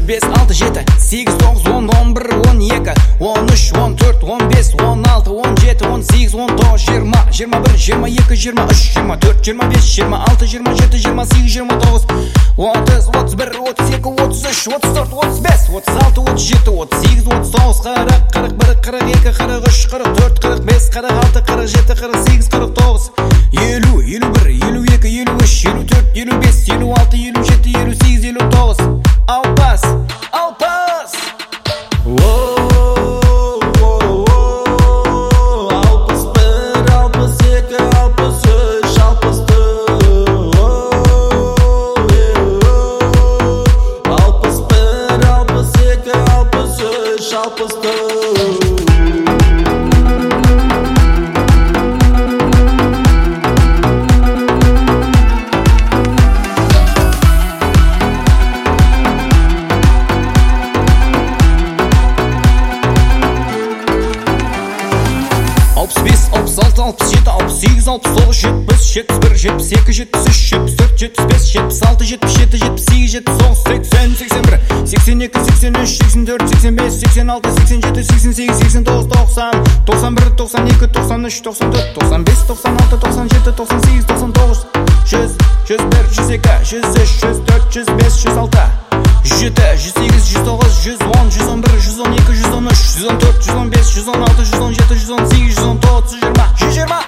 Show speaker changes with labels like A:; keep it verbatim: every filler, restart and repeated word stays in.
A: бес алты жеті сегіз тоғыз он он бір он екі он үш он төрт он бес он алты он жеті он сегіз он тоғыз жиырма жиырма бір жиырма екі жиырма үш жиырма төрт жиырма бес жиырма алты жиырма жеті жиырма сегіз жиырма тоғыз отыз отыз бір отыз екі отыз үш отыз төрт отыз бес отыз алты отыз жеті отыз сегіз отыз тоғыз қырық қырық бір қырық екі қырық үш қырық төрт қырық бес қырық алты қырық жеті қырық сегіз қырық тоғыз елу елу бір елу екі елу үш елу төрт елу бес елу алты елу жеті елу сегіз елу тоғыз алпыс алпыс алпыс бір алпыс екі алпыс үш алпыс төрт алпыс бір алпыс екі алпыс үш алпыс төрт алпыс бес алпыс алты алпыс жеті алпыс сегіз алпыс тоғыз жетпіс жетпіс бір жетпіс екі жетпіс үш жетпіс төрт жетпіс бес жетпіс алты жетпіс жеті жетпіс сегіз жетпіс тоғыз сексен сексен бір сексен екі сексен үш сексен төрт сексен бес сексен алты сексен жеті сексен сегіз сексен тоғыз тоқсан тоқсан бір тоқсан екі тоқсан үш тоқсан төрт тоқсан бес тоқсан алты тоқсан жеті тоқсан сегіз тоқсан тоғыз жүз жүз бір жүз екі жүз үш жүз төрт жүз бес жүз алты жүз жеті жүз сегіз жүз тоғыз жүз он жүз он бір жүз он екі жүз он үш жүз он төрт жүз он бес жүз он алты жүз он жеті жүз он сегіз жүз он тоғыз жүз жиырма жүз жиырма